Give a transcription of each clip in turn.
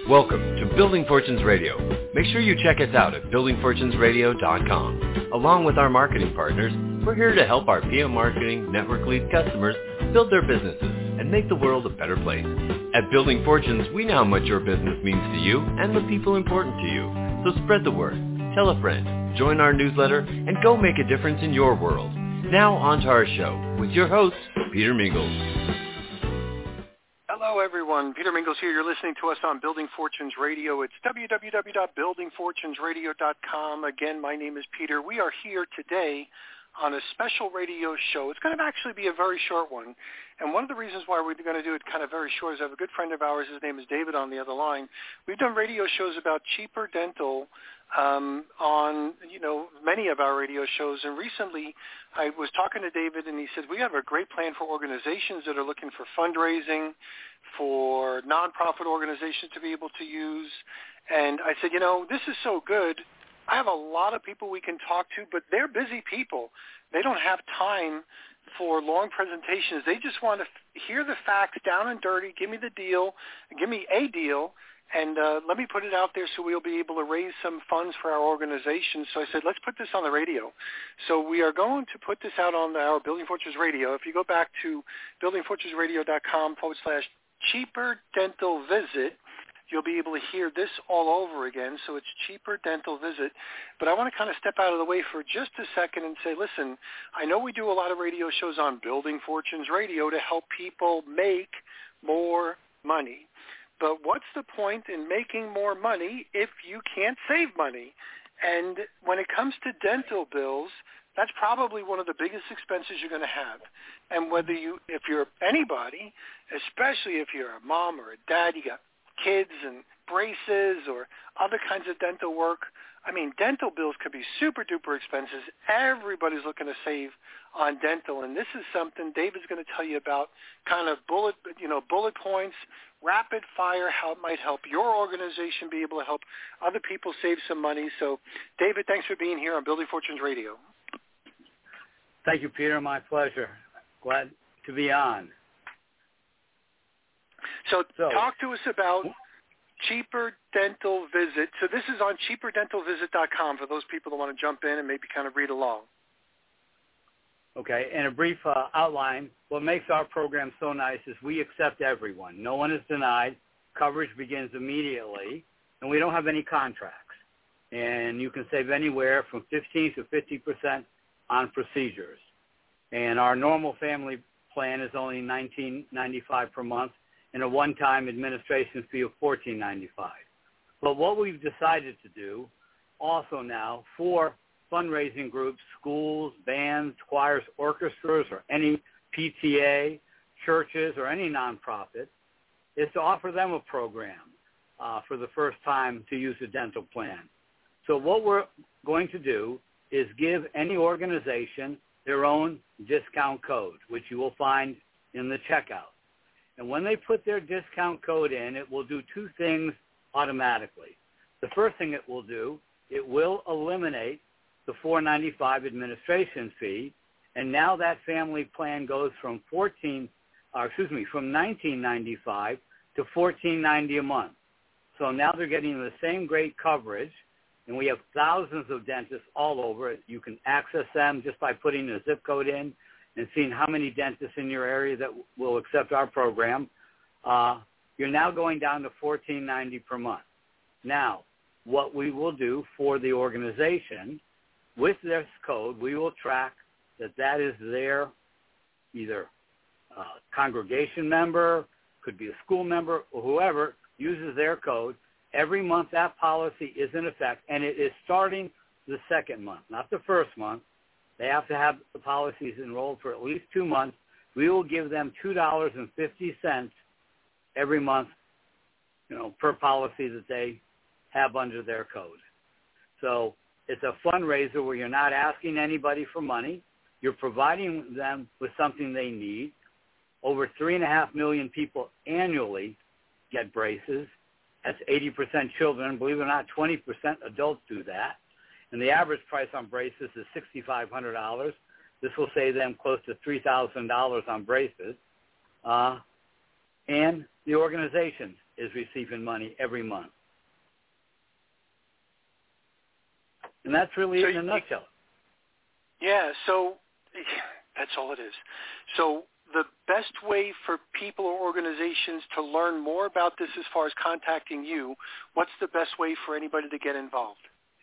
Welcome to Building Fortunes Radio. Make sure you check us out at buildingfortunesradio.com. Along with our marketing partners, we're here to help our PM Marketing Network Lead customers build their businesses and make the world a better place. At Building Fortunes, we know how much your business means to you and the people important to you. So spread the word, tell a friend, join our newsletter, and go make a difference in your world. Now on to our show with your host, Peter Mingles. Hello, everyone. Peter Mingles here. You're listening to us on Building Fortunes Radio. It's www.buildingfortunesradio.com. Again, my name is Peter. We are here today on a special radio show. It's going to actually be a very short one. And one of the reasons why we're going to do it kind of very short is I have a good friend of ours. His name is David on the other line. We've done radio shows about cheaper dental on, many of our radio shows. And recently I was talking to David, and he said, we have a great plan for organizations that are looking for fundraising, for nonprofit organizations to be able to use. And I said, this is so good. I have a lot of people we can talk to, but they're busy people. They don't have time for long presentations. They just want to hear the facts down and dirty. Give me the deal. Give me a deal. And let me put it out there so we'll be able to raise some funds for our organization. So I said, let's put this on the radio. So we are going to put this out on our Building Fortunes Radio. If you go back to buildingfortunesradio.com/cheaper dental visit, you'll be able to hear this all over again. So it's Cheaper Dental Visit. But I want to kind of step out of the way for just a second and say, listen, I know we do a lot of radio shows on Building Fortunes Radio to help people make more money. But what's the point in making more money if you can't save money? And when it comes to dental bills, that's probably one of the biggest expenses you're going to have. And if you're anybody, especially if you're a mom or a dad, you got kids and braces or other kinds of dental work. I mean, dental bills could be super duper expenses. Everybody's looking to save on dental, and this is something David's going to tell you about, kind of bullet points, rapid fire, how it might help your organization be able to help other people save some money. So, David, thanks for being here on Building Fortunes Radio. Thank you, Peter. My pleasure. Glad to be on. So talk to us about Cheaper Dental Visit. So this is on cheaperdentalvisit.com for those people that want to jump in and maybe kind of read along. Okay, and a brief outline. What makes our program so nice is we accept everyone. No one is denied. Coverage begins immediately, and we don't have any contracts. And you can save anywhere from 15 to 50% on procedures. And our normal family plan is only $19.95 per month, and a one-time administration fee of $14.95. But what we've decided to do also now for fundraising groups, schools, bands, choirs, orchestras, or any PTA, churches, or any nonprofit, is to offer them a program for the first time to use a dental plan. So what we're going to do is give any organization their own discount code, which you will find in the checkout. And when they put their discount code in, it will do two things automatically. The first thing it will do, it will eliminate the $4.95 administration fee, and now that family plan goes from $19.95 to $14.90 a month. So now they're getting the same great coverage, and we have thousands of dentists all over it. You can access them just by putting a zip code in and seeing how many dentists in your area that will accept our program. You're now going down to $14.90 per month. Now, what we will do for the organization, with this code, we will track that is their either congregation member, could be a school member, or whoever uses their code. Every month that policy is in effect, and it is starting the second month, not the first month. They have to have the policies enrolled for at least 2 months. We will give them $2.50 every month, per policy that they have under their code. So it's a fundraiser where you're not asking anybody for money. You're providing them with something they need. Over 3.5 million people annually get braces. That's 80% children. Believe it or not, 20% adults do that. And the average price on braces is $6,500. This will save them close to $3,000 on braces. and the organization is receiving money every month. And that's really it in a nutshell. Yeah, so that's all it is. So the best way for people or organizations to learn more about this as far as contacting you, what's the best way for anybody to get involved?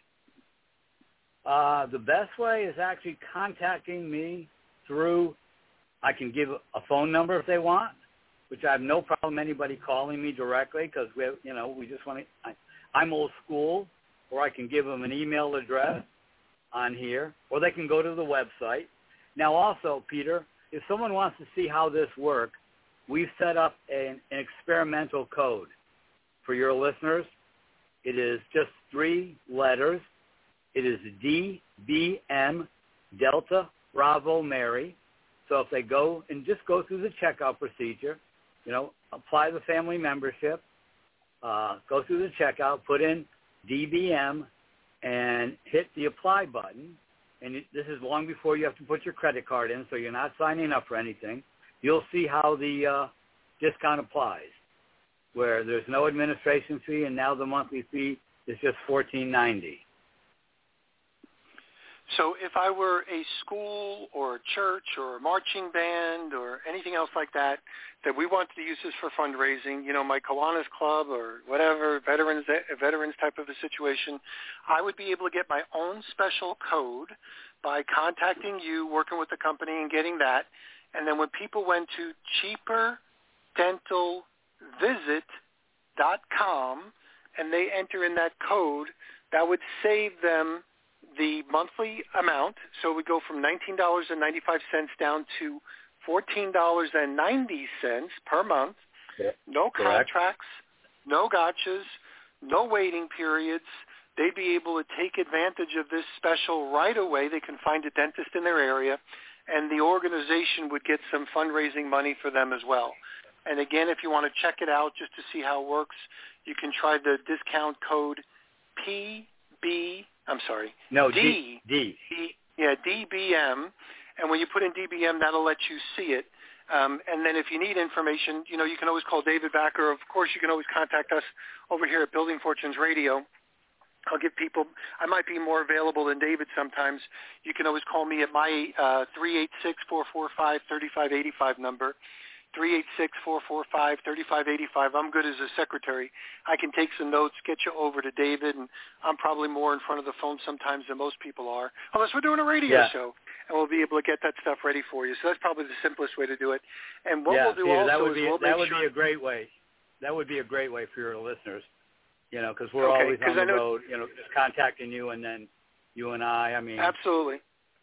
The best way is actually contacting me through, I can give a phone number if they want, which I have no problem anybody calling me directly because we just want to, I'm old school, or I can give them an email address on here, or they can go to the website. Now also, Peter, if someone wants to see how this works, we've set up an experimental code for your listeners. It is just 3 letters. It is DBM, Delta Bravo Mary. So if they go and just go through the checkout procedure, apply the family membership, go through the checkout, put in DBM, and hit the apply button. And this is long before you have to put your credit card in, so you're not signing up for anything. You'll see how the discount applies, where there's no administration fee, and now the monthly fee is just $14.90. So if I were a school or a church or a marching band or anything else like that we wanted to use this for fundraising, my Kiwanis Club or whatever, veterans type of a situation, I would be able to get my own special code by contacting you, working with the company and getting that. And then when people went to cheaperdentalvisit.com and they enter in that code, that would save them the monthly amount. So we go from $19.95 down to $14.90 per month. Yeah, no correct. Contracts, no gotchas, no waiting periods. They'd be able to take advantage of this special right away. They can find a dentist in their area, and the organization would get some fundraising money for them as well. And again, if you want to check it out just to see how it works, you can try the discount code DBM. And when you put in DBM, that'll let you see it. And then if you need information, you can always call David back, or of course you can always contact us over here at Building Fortunes Radio. I'll give people, I might be more available than David sometimes. You can always call me at my 386-445-3585 number. 386-445-3585. I'm good as a secretary. I can take some notes, get you over to David, and I'm probably more in front of the phone sometimes than most people are, unless we're doing a radio show, and we'll be able to get that stuff ready for you. So that's probably the simplest way to do it. And what we'll do Peter, also that would is be a great way. That would be a great way for your listeners, because we're always on the road, just contacting you, and then you and I mean. Absolutely.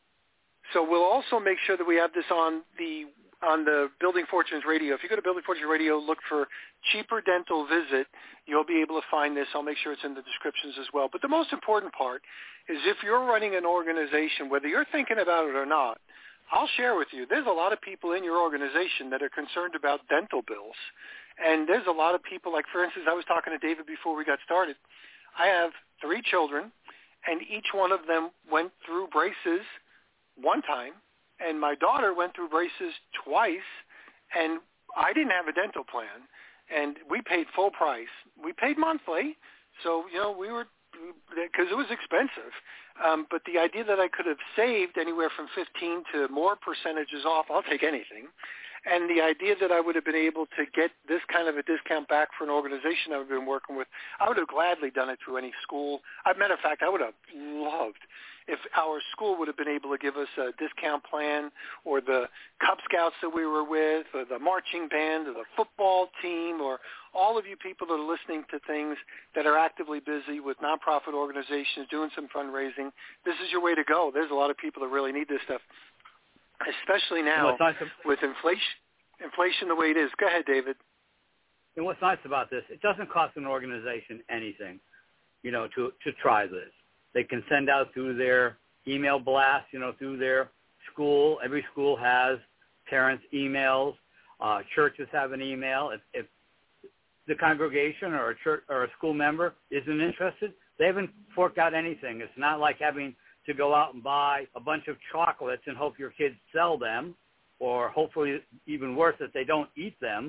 So we'll also make sure that we have this on the Building Fortunes Radio. If you go to Building Fortunes Radio, look for Cheaper Dental Visit, you'll be able to find this. I'll make sure it's in the descriptions as well. But the most important part is if you're running an organization, whether you're thinking about it or not, I'll share with you, there's a lot of people in your organization that are concerned about dental bills. And there's a lot of people, like, for instance, I was talking to David before we got started. I have 3 children, and each one of them went through braces one time. And my daughter went through braces twice, and I didn't have a dental plan, and we paid full price. We paid monthly, so, we were, because it was expensive. But the idea that I could have saved anywhere from 15 to more percentages off, I'll take anything. And the idea that I would have been able to get this kind of a discount back for an organization I've been working with, I would have gladly done it through any school. As a matter of fact, I would have loved if our school would have been able to give us a discount plan, or the Cub Scouts that we were with, or the marching band, or the football team, or all of you people that are listening to things that are actively busy with nonprofit organizations doing some fundraising. This is your way to go. There's a lot of people that really need this stuff, especially now with inflation the way it is. Go ahead, David. And what's nice about this, it doesn't cost an organization anything, to try this. They can send out through their email blast, through their school. Every school has parents' emails. Churches have an email. If the congregation or a church or a school member isn't interested, they haven't forked out anything. It's not like having to go out and buy a bunch of chocolates and hope your kids sell them, or hopefully even worse, that they don't eat them.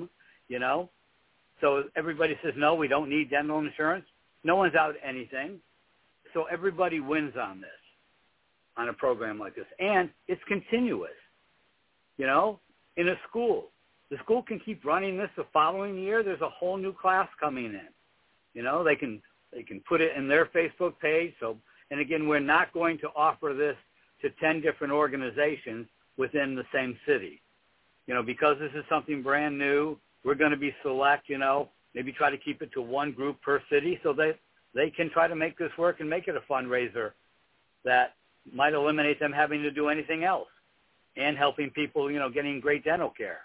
you know. So everybody says, no, we don't need dental insurance. No one's out anything. So everybody wins on this, on a program like this. And it's continuous, you know, in a school. The school can keep running this the following year. There's a whole new class coming in. You know, they can put it in their Facebook page. So, and again, we're not going to offer this to 10 different organizations within the same city. You know, because this is something brand new, we're going to be select, you know, maybe try to keep it to one group per city so they can try to make this work and make it a fundraiser that might eliminate them having to do anything else and helping people, you know, getting great dental care.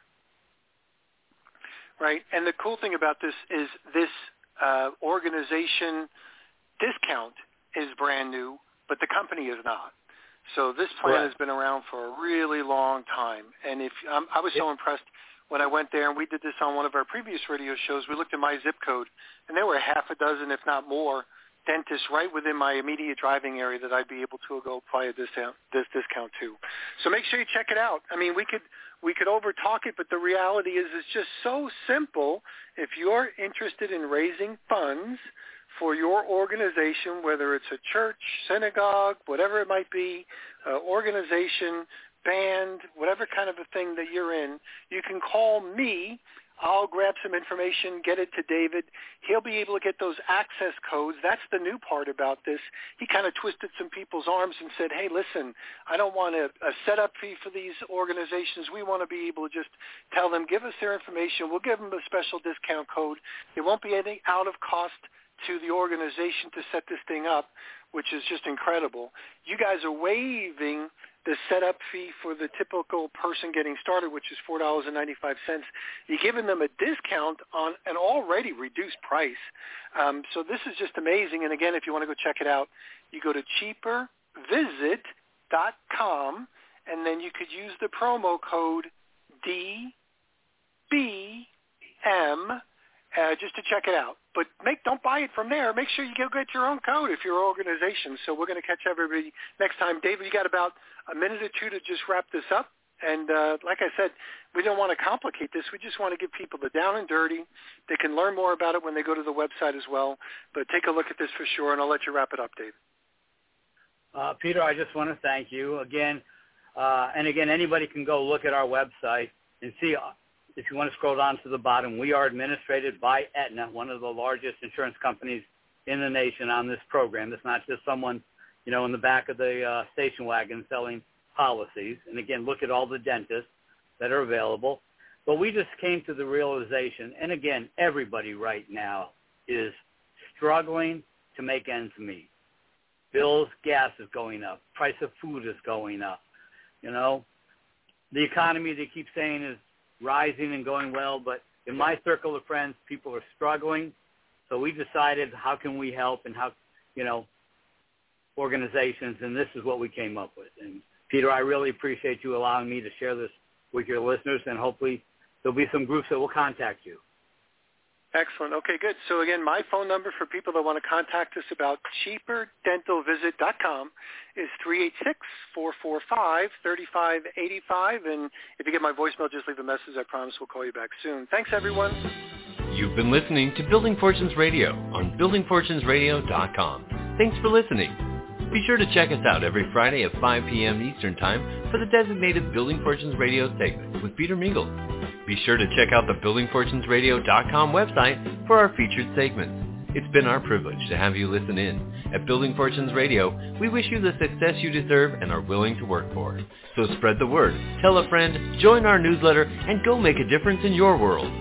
Right. And the cool thing about this is this organization discount is brand new, but the company is not. So this plan has been around for a really long time. And if I was so impressed when I went there, and we did this on one of our previous radio shows, we looked at my zip code, and there were half a dozen, if not more, dentists right within my immediate driving area that I'd be able to go apply this discount to. So make sure you check it out. I mean, we could over-talk it, but the reality is it's just so simple. If you're interested in raising funds for your organization, whether it's a church, synagogue, whatever it might be, organization, band, whatever kind of a thing that you're in, you can call me. I'll grab some information, get it to David. He'll be able to get those access codes. That's the new part about this. He kind of twisted some people's arms and said, hey, listen, I don't want a setup fee for these organizations. We want to be able to just tell them, give us their information. We'll give them a special discount code. There won't be any out of cost to the organization to set this thing up, which is just incredible. You guys are waiving the setup fee for the typical person getting started, which is $4.95. You're giving them a discount on an already reduced price. So this is just amazing. And again, if you want to go check it out, you go to cheapervisit.com, and then you could use the promo code DBM just to check it out. But don't buy it from there. Make sure you go get your own code if you're an organization. So we're going to catch everybody next time. David, you got about a minute or two to just wrap this up. And like I said, we don't want to complicate this. We just want to give people the down and dirty. They can learn more about it when they go to the website as well. But take a look at this for sure, and I'll let you wrap it up, David. Peter, I just want to thank you again. And again, anybody can go look at our website and see. If you want to scroll down to the bottom, we are administrated by Aetna, one of the largest insurance companies in the nation on this program. It's not just someone, you know, in the back of the station wagon selling policies. And again, look at all the dentists that are available. But we just came to the realization, and again, everybody right now is struggling to make ends meet. Bills, gas is going up. Price of food is going up. You know, the economy, they keep saying, is rising and going well, but in my circle of friends, people are struggling. So we decided, how can we help, and how, you know, organizations, and this is what we came up with. And Peter, I really appreciate you allowing me to share this with your listeners, and hopefully there'll be some groups that will contact you. Excellent. Okay, good. So again, my phone number for people that want to contact us about cheaperdentalvisit.com is 386-445-3585. And if you get my voicemail, just leave a message. I promise we'll call you back soon. Thanks, everyone. You've been listening to Building Fortunes Radio on buildingfortunesradio.com. Thanks for listening. Be sure to check us out every Friday at 5 p.m. Eastern Time for the designated Building Fortunes Radio segment with Peter Mingles. Be sure to check out the buildingfortunesradio.com website for our featured segments. It's been our privilege to have you listen in. At Building Fortunes Radio, we wish you the success you deserve and are willing to work for. So spread the word, tell a friend, join our newsletter, and go make a difference in your world.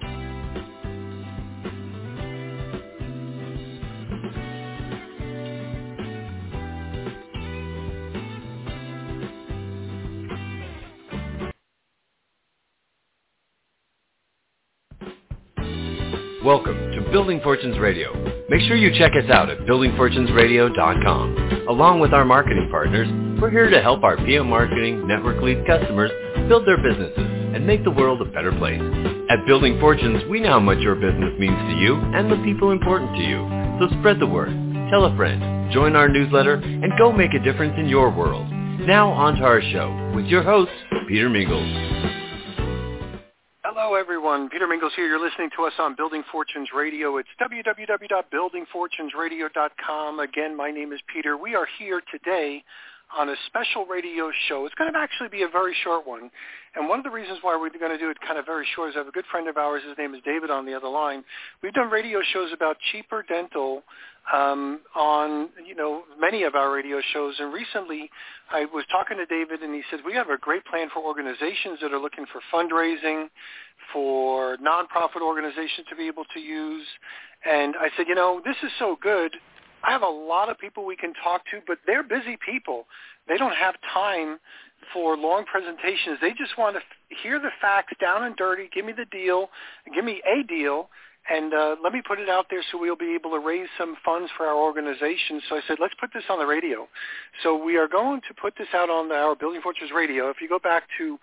Welcome to Building Fortunes Radio. Make sure you check us out at buildingfortunesradio.com. Along with our marketing partners, we're here to help our PM Marketing Network Lead customers build their businesses and make the world a better place. At Building Fortunes, we know how much your business means to you and the people important to you. So spread the word, tell a friend, join our newsletter, and go make a difference in your world. Now on to our show with your host, Peter Mingles. Hello, everyone. everyone. Peter Mingles here. You're listening to us on Building Fortunes Radio. It's www.buildingfortunesradio.com. Again, my name is Peter. We are here today on a special radio show. It's going to actually be a very short one. And one of the reasons why we're going to do it kind of very short is I have a good friend of ours. His name is David on the other line. We've done radio shows about cheaper dental on, many of our radio shows. And recently I was talking to David, and he said, we have a great plan for organizations that are looking for fundraising, for nonprofit organizations to be able to use. And I said, this is so good. I have a lot of people we can talk to, but they're busy people. They don't have time for long presentations. They just want to hear the facts down and dirty. Give me the deal. Give me a deal. And let me put it out there so we'll be able to raise some funds for our organization. So I said, let's put this on the radio. So we are going to put this out on our Building Fortunes Radio. If you go back to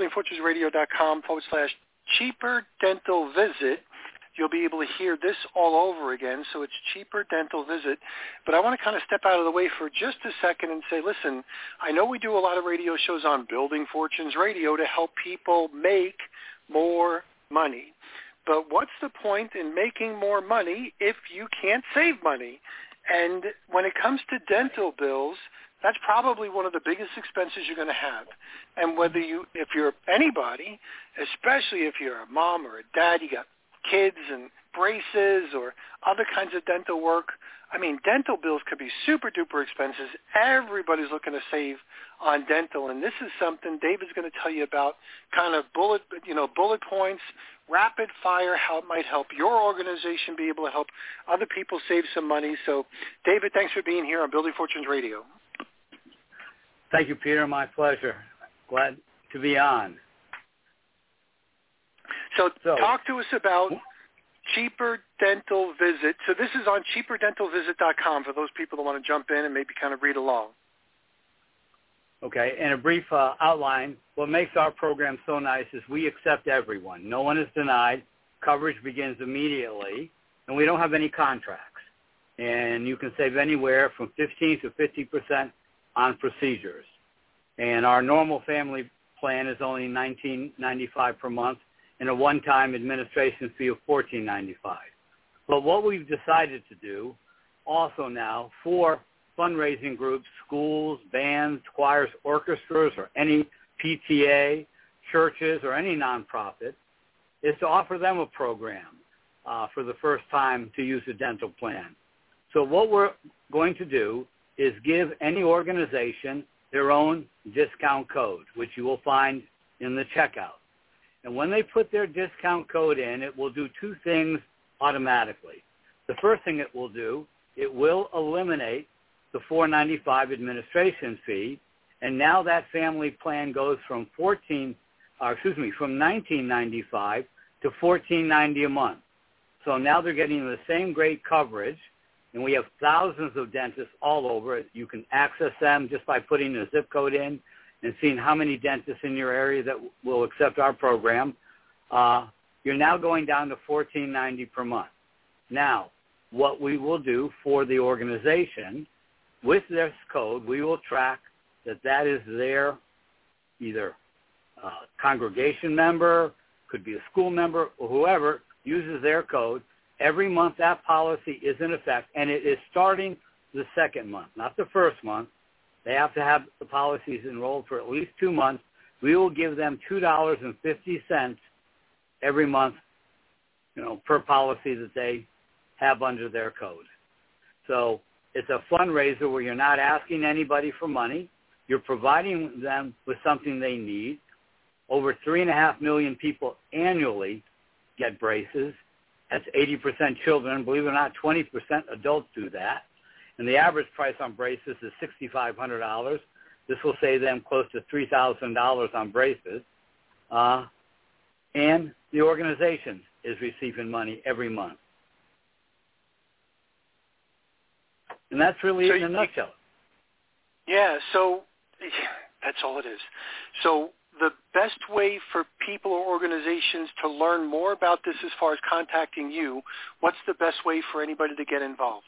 buildingfortunesradio.com/cheaper dental visit, you'll be able to hear this all over again. So it's Cheaper Dental Visit. But I want to kind of step out of the way for just a second and say, listen, I know we do a lot of radio shows on Building Fortunes Radio to help people make more money. But what's the point in making more money if you can't save money? And when it comes to dental bills, that's probably one of the biggest expenses you're going to have. And if you're anybody, especially if you're a mom or a dad, you got kids and braces or other kinds of dental work. I mean, dental bills could be super duper expenses. Everybody's looking to save on dental, and this is something David's going to tell you about, kind of bullet points, rapid fire, how it might help your organization be able to help other people save some money. So, David, thanks for being here on Building Fortunes Radio. Thank you, Peter. My pleasure. Glad to be on. So talk to us about Cheaper Dental Visit. So this is on cheaperdentalvisit.com for those people that want to jump in and maybe kind of read along. Okay, and a brief outline. What makes our program so nice is we accept everyone. No one is denied. Coverage begins immediately, and we don't have any contracts. And you can save anywhere from 15 to 50% on procedures. And our normal family plan is only $19.95 per month, and a one-time administration fee of $14.95. But what we've decided to do also now for fundraising groups, schools, bands, choirs, orchestras, or any PTA, churches, or any nonprofit, is to offer them a program for the first time to use a dental plan. So what we're going to do is give any organization their own discount code, which you will find in the checkout. And when they put their discount code in, it will do two things automatically. The first thing it will do, it will eliminate the $4.95 administration fee, and now that family plan goes from $19.95 to $14.90 a month. So now they're getting the same great coverage, and we have thousands of dentists all over. You can access them just by putting a zip code in and seeing how many dentists in your area that will accept our program. You're now going down to $14.90 per month. Now, what we will do for the organization, with this code, we will track that is their either congregation member, could be a school member, or whoever uses their code. Every month that policy is in effect, and it is starting the second month, not the first month. They have to have the policies enrolled for at least 2 months. We will give them $2.50 every month, per policy that they have under their code. So it's a fundraiser where you're not asking anybody for money. You're providing them with something they need. Over 3.5 million people annually get braces. That's 80% children. Believe it or not, 20% adults do that. And the average price on braces is $6,500. This will save them close to $3,000 on braces. And the organization is receiving money every month. And that's really in a nutshell. Yeah, so that's all it is. So the best way for people or organizations to learn more about this as far as contacting you, what's the best way for anybody to get involved?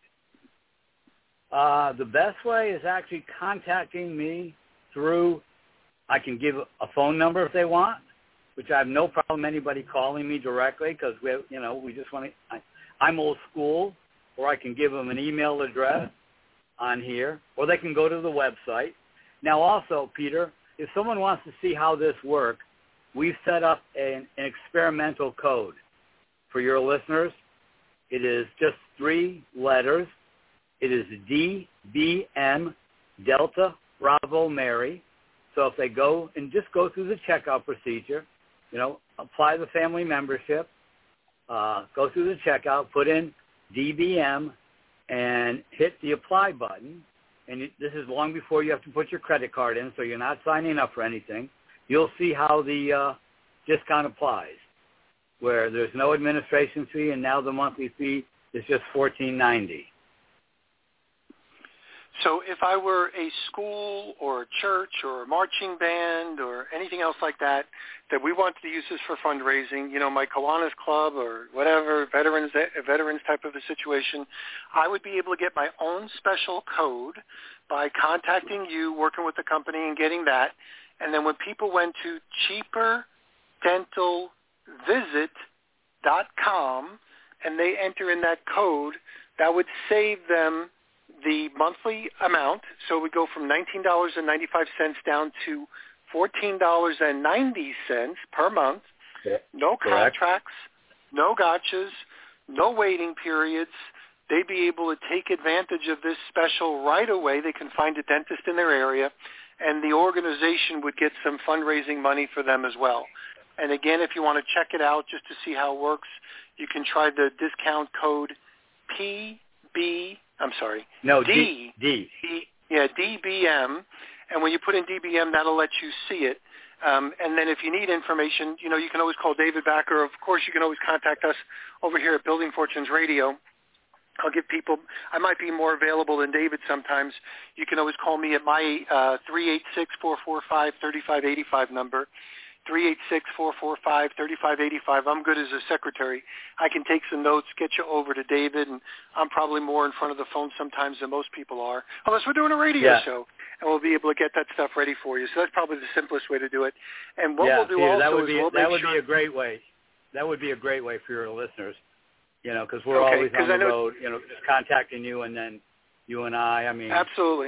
The best way is actually contacting me through, I can give a phone number if they want, which I have no problem anybody calling me directly because we just want to. I'm old school, or I can give them an email address on here, or they can go to the website. Now, also, Peter, if someone wants to see how this works, we've set up an experimental code for your listeners. It is just 3 letters. It is DBM, Delta Bravo Mary. So if they go and just go through the checkout procedure, apply the family membership, go through the checkout, put in DBM, and hit the apply button. And this is long before you have to put your credit card in, so you're not signing up for anything. You'll see how the discount applies, where there's no administration fee, and now the monthly fee is just $14.90. So if I were a school or a church or a marching band or anything else like that we wanted to use this for fundraising, my Kiwanis Club or whatever, veterans type of a situation, I would be able to get my own special code by contacting you, working with the company and getting that. And then when people went to cheaperdentalvisit.com and they enter in that code, that would save them the monthly amount. So we go from $19.95 down to $14.90 per month. No contracts, no gotchas, no waiting periods. They'd be able to take advantage of this special right away. They can find a dentist in their area, and the organization would get some fundraising money for them as well. And again, if you want to check it out just to see how it works, you can try the discount code DBM. And when you put in DBM, that'll let you see it. And then if you need information, you can always call David Backer. Of course, you can always contact us over here at Building Fortunes Radio. I'll give people, I might be more available than David sometimes. You can always call me at my 386-445-3585 number. 386-445-3585. I'm good as a secretary. I can take some notes, get you over to David, and I'm probably more in front of the phone sometimes than most people are, unless we're doing a radio show, and we'll be able to get that stuff ready for you. So that's probably the simplest way to do it. And what we'll do Peter, also that would be a great way. That would be a great way for your listeners, because we're always on the road, just contacting you, and then you and I mean. Absolutely.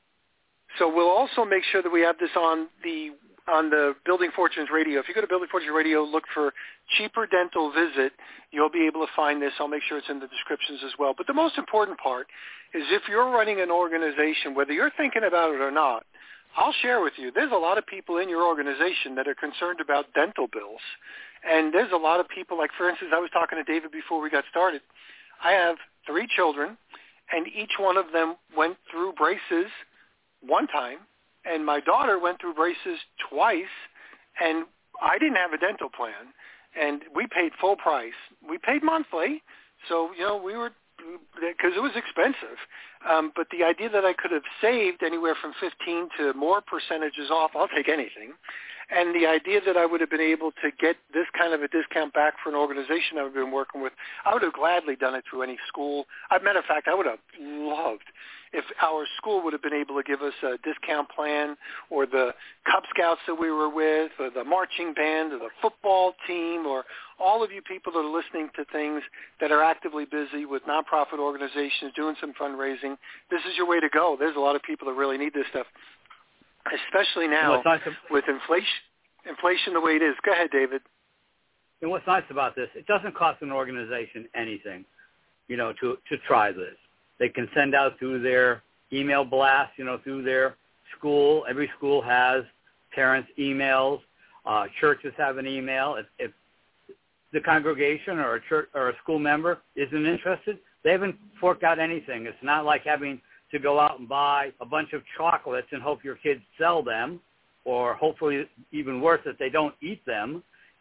So we'll also make sure that we have this on the Building Fortunes Radio. If you go to Building Fortunes Radio, look for Cheaper Dental Visit, you'll be able to find this. I'll make sure it's in the descriptions as well. But the most important part is if you're running an organization, whether you're thinking about it or not, I'll share with you, there's a lot of people in your organization that are concerned about dental bills. And there's a lot of people, like, for instance, I was talking to David before we got started. I have 3 children, and each one of them went through braces one time. And my daughter went through braces twice, and I didn't have a dental plan, and we paid full price. We paid monthly, so, we were, because it was expensive. But the idea that I could have saved anywhere from 15 to more percentages off, I'll take anything. And the idea that I would have been able to get this kind of a discount back for an organization I've been working with, I would have gladly done it through any school. As a matter of fact, I would have loved if our school would have been able to give us a discount plan, or the Cub Scouts that we were with, or the marching band, or the football team, or all of you people that are listening to things that are actively busy with nonprofit organizations doing some fundraising. This is your way to go. There's a lot of people that really need this stuff, especially now with inflation the way it is. Go ahead, David. And what's nice about this, it doesn't cost an organization anything, to try this. They can send out through their email blast, through their school. Every school has parents' emails. Churches have an email. If the congregation or a church or a school member isn't interested, they haven't forked out anything. It's not like having to go out and buy a bunch of chocolates and hope your kids sell them, or hopefully even worse, that they don't eat them,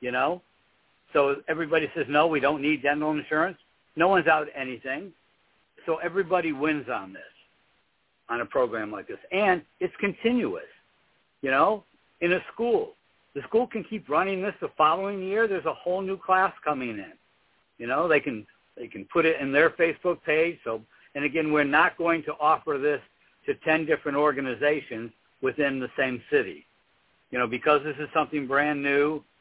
So everybody says, no, we don't need dental insurance. No one's out anything. So everybody wins on this, on a program like this. And it's continuous, in a school. The school can keep running this the following year. There's a whole new class coming in. They can put it in their Facebook page. So, and again, we're not going to offer this to 10 different organizations within the same city. Because this is something brand new,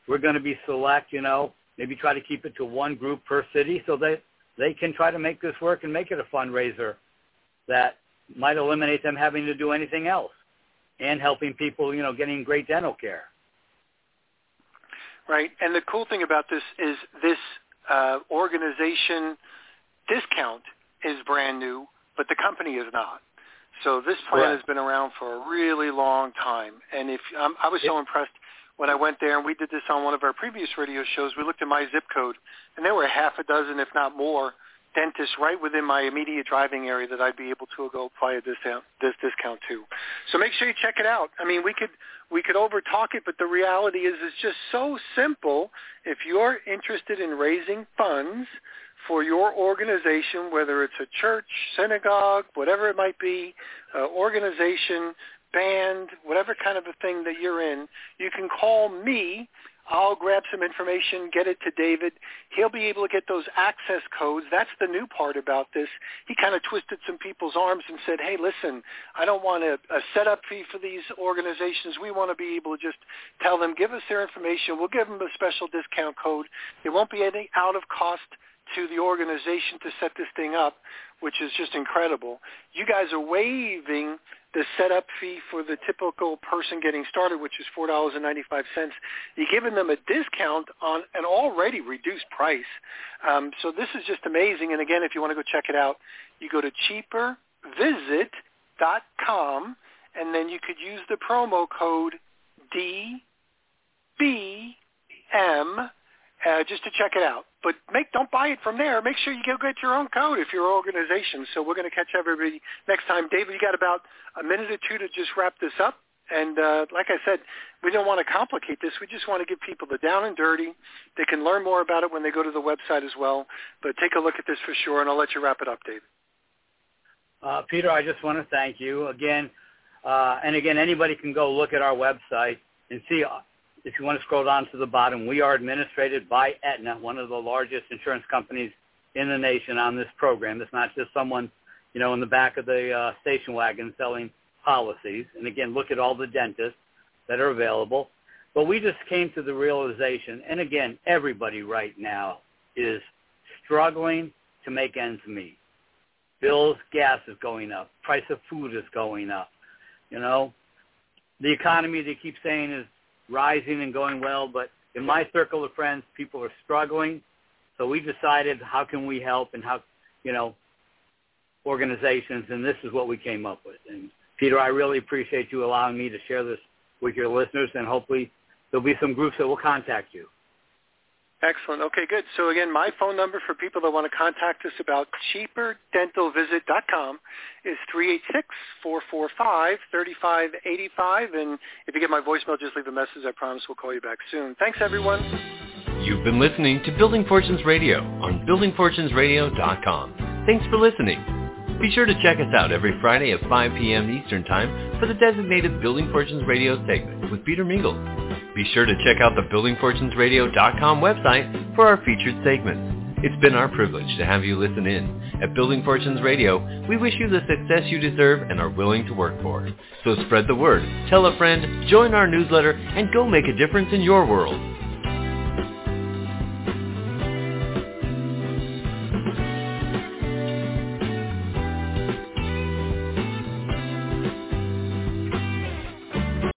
we're going to be select, maybe try to keep it to one group per city so that they can try to make this work and make it a fundraiser that might eliminate them having to do anything else and helping people, getting great dental care. Right. And the cool thing about this is this organization discount is brand new, but the company is not. So this plan has been around for a really long time. And I was so impressed when I went there, and we did this on one of our previous radio shows. We looked at my zip code, and there were half a dozen, if not more, dentists right within my immediate driving area that I'd be able to go apply this discount to. So make sure you check it out. I mean, we could over-talk it, but the reality is it's just so simple. If you're interested in raising funds for your organization, whether it's a church, synagogue, whatever it might be, organization, band, whatever kind of a thing that you're in, you can call me. I'll grab some information, get it to David. He'll be able to get those access codes. That's the new part about this. He kind of twisted some people's arms and said, hey, listen, I don't want a setup fee for these organizations. We want to be able to just tell them, give us their information. We'll give them a special discount code. There won't be any out of cost to the organization to set this thing up, which is just incredible. You guys are waiving the setup fee for the typical person getting started, which is $4.95. You're giving them a discount on an already reduced price. So this is just amazing. And again, if you want to go check it out, you go to cheapervisit.com, and then you could use the promo code DBM just to check it out. But don't buy it from there. Make sure you go get your own code if you're an organization. So we're going to catch everybody next time. David, you got about a minute or two to just wrap this up. And like I said, we don't want to complicate this. We just want to give people the down and dirty. They can learn more about it when they go to the website as well. But take a look at this for sure, and I'll let you wrap it up, David. Peter, I just want to thank you again. And again, anybody can go look at our website and see. If you want to scroll down to the bottom, we are administrated by Aetna, one of the largest insurance companies in the nation on this program. It's not just someone, in the back of the station wagon selling policies. And again, look at all the dentists that are available. But we just came to the realization, and again, everybody right now is struggling to make ends meet. Bills, gas is going up. Price of food is going up. The economy, they keep saying, is rising and going well, but in my circle of friends, people are struggling. So we decided, how can we help, and how, organizations, and this is what we came up with. And Peter, I really appreciate you allowing me to share this with your listeners, and hopefully there'll be some groups that will contact you. Excellent. Okay, good. So again, my phone number for people that want to contact us about cheaperdentalvisit.com is 386-445-3585. And if you get my voicemail, just leave a message. I promise we'll call you back soon. Thanks, everyone. You've been listening to Building Fortunes Radio on buildingfortunesradio.com. Thanks for listening. Be sure to check us out every Friday at 5 p.m. Eastern Time for the designated Building Fortunes Radio segment with Peter Mingle. Be sure to check out the buildingfortunesradio.com website for our featured segments. It's been our privilege to have you listen in. At Building Fortunes Radio, we wish you the success you deserve and are willing to work for. So spread the word, tell a friend, join our newsletter, and go make a difference in your world.